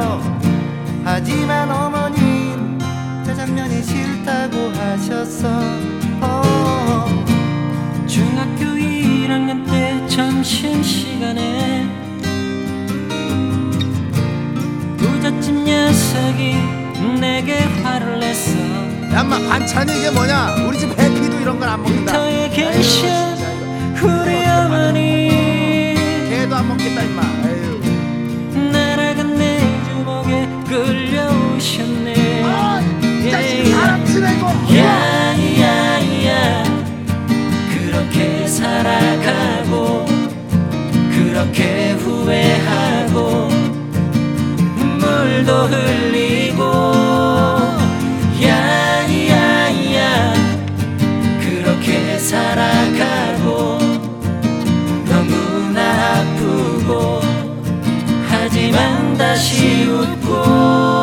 하지만 어머닌 짜장면이 싫다고 하셨어. 중학교 1학년 때 점심시간에 부잣집 녀석이 내게 화를 냈어. 야 인마 반찬이 이게 뭐냐? 우리 집 해피도 이런 걸 안 먹는다. 터에 계셔 우리 어머니 개도 안 먹겠다 임마. 에휴. 날아간 내 주먹에 끌려오셨네. 자식 사람 치내고. 야야야 그렇게 살아가고 그렇게 후회하고 눈물도 흘리고 야야야 그렇게 살아가고 너무나 아프고 하지만 다시 웃고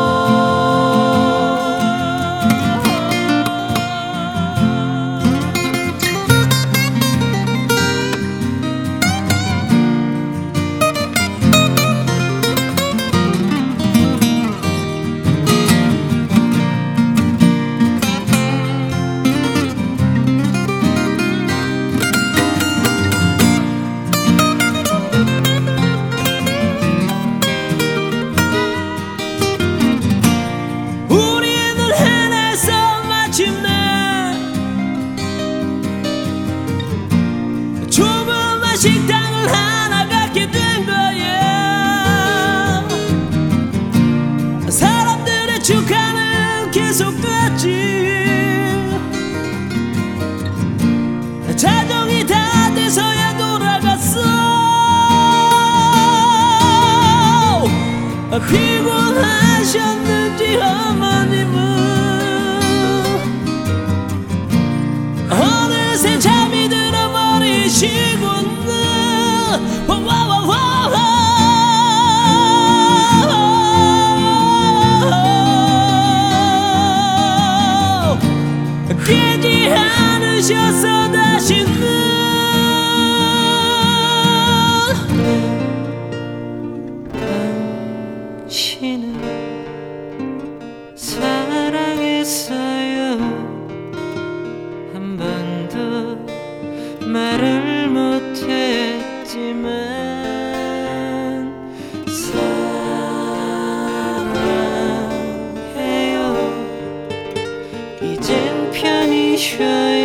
식당을 하나 갖게 된 거야. 사람들의 축하는 계속됐지. 자정이 다 돼서야 돌아갔어. 피곤하셨는지 어머님은 어느새 잠이 들어버리시고 깨지 않으셔서 다시는 당신을 사랑했어요. 한 번도 말을 못했지만 사랑해요. 이젠 편히 쉬어요.